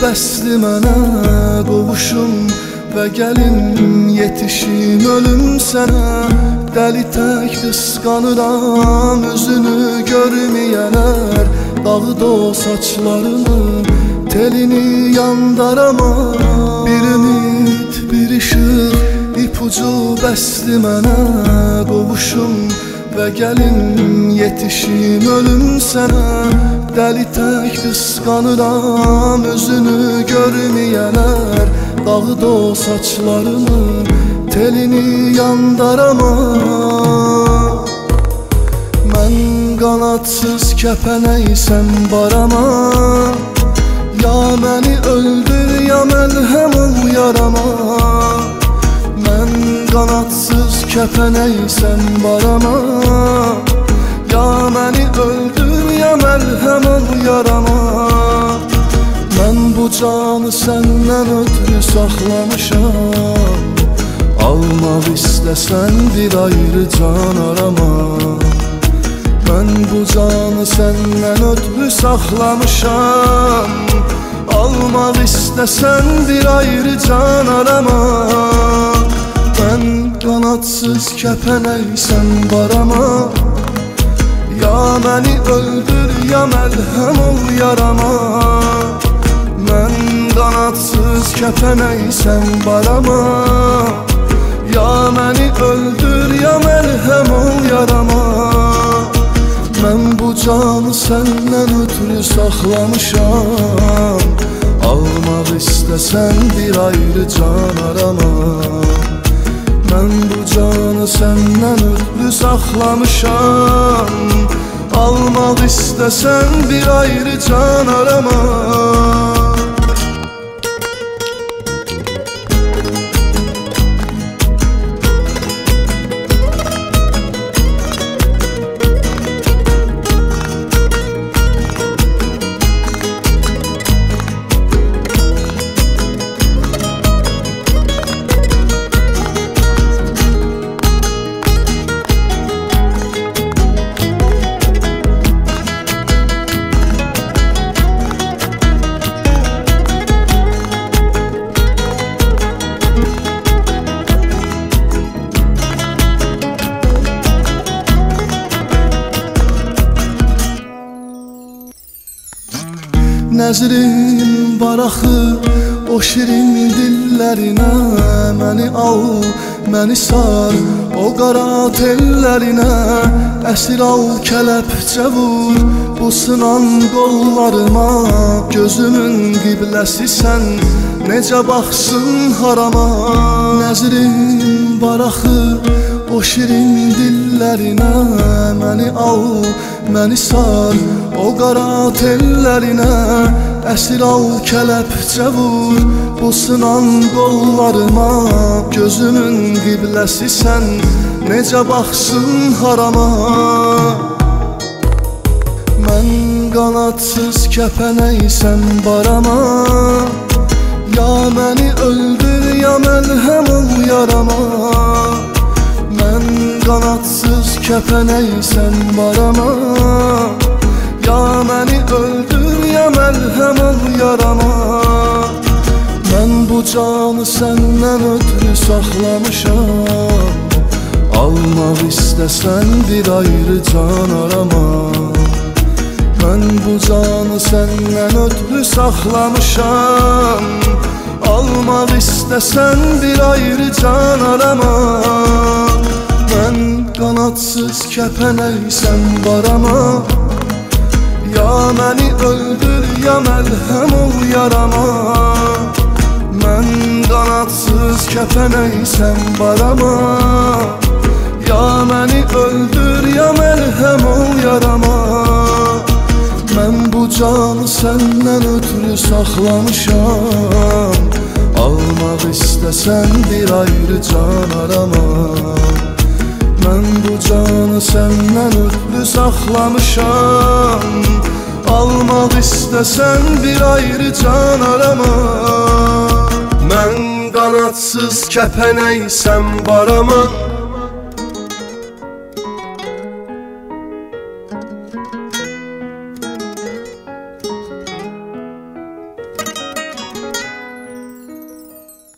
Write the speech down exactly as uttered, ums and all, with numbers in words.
bəsli mənə qovuşum və gəlin yetişim ölüm sənə. Dəli tək qısqanıram üzünü görməyələr, dağıd o saçlarını, telini yandarama. Bir ümid, bir işıq, ipucu bəsli mənə qovuşum və gəlin yetişim ölüm sənə. Dəli tək qısqanıram üzünü görməyələr, dağıd o saçlarını, telini yandarama. Mən qanadsız kəpənəysəm barama, ya məni öldür ya məlhəm ol yarama. Mən qanadsız kəpənəysəm barama, ya məni öldür ya məlhəm ol yarama. Mən bu canı səndən ötürü saxlamışam, almaq istəsən bir ayrı can arama. Mən bu canı səndən ötürü saxlamışam, almaq istəsən bir ayrı can arama. Mən qanadsız kəpənəysəm barama, ya məni öldür ya məlhəm ol yarama. Mən qanadsız kəpənəysəm barama, ya məni öldür ya məlhəm ol yarama. Mən bu canı səndən ötürü saxlamışam, almaq istəsən bir ayrı can arama. Mən bu canı səndən ötürü saxlamışam, almaq istəsən bir ayrı can arama. Nəzrim var axı o şirin dillərinə, məni al, məni sar o qara tellərinə. Əsir al kələpcə vur bu sınan qollarıma, gözümün qibləsi-sən necə baxsın harama. Nəzrim var axı o şirin dillərinə, məni al, məni sar o qara tellərinə. Əsir al kələpcə vur bu sınan qollarıma, gözümün qibləsi-sən necə baxsın harama. Mən qanadsız kəpənəysəm barama, ya məni öldür ya məlhəm ol yarama. Mən qanadsız kəpənəysəm barama, ya məni öldür ya məlhəm ol yarama. Mən bu canı səndən ötürü saxlamışam, almaq istəsən bir ayrı can arama. Mən bu canı səndən ötürü saxlamışam, almaq istəsən bir ayrı can arama. Mən qanadsız kəpənəysəm barama, ya məni öldür ya məlhəm ol yarama. Mən qanadsız kəpənəysəm barama, ya məni öldür ya məlhəm ol yarama. Mən bu canı səndən ötürü saxlamışam, almaq istəsən bir ayrı can arama. Mən bu canı səndən ötürü saxlamışam, almaq istəsən bir ayrı can arama. Mən qanadsız kəpənəysəm barama,